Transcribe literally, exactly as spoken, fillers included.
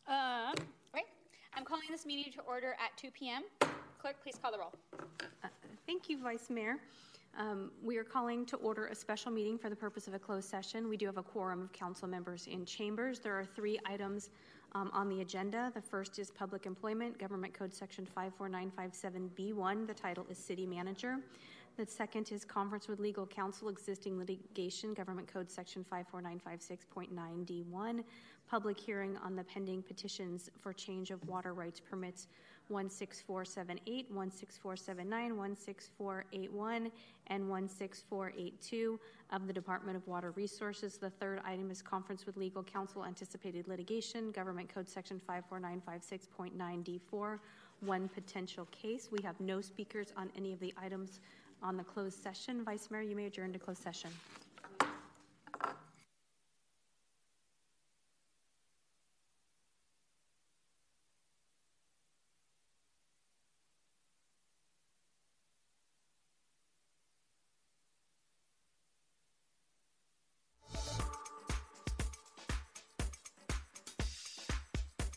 Uh, right. I'm calling this meeting to order at two p m Clerk, please call the roll. Uh, thank you, Vice Mayor. Um, we are calling to order a special meeting for the purpose of a closed session. We do have a quorum of council members in chambers. There are three items um, on the agenda. The first is public employment, Government Code Section five four nine five seven B one. The title is City Manager. The second is conference with legal counsel, existing litigation, Government Code Section five four nine five six point nine D one. Public hearing on the pending petitions for change of water rights permits one six four seven eight, one six four seven nine, one six four eight one, and one six four eight two of the Department of Water Resources. The third item is conference with legal counsel, anticipated litigation, Government Code Section five four nine five six point nine D four, one potential case. We have no speakers on any of the items on the closed session. Vice Mayor, you may adjourn to closed session.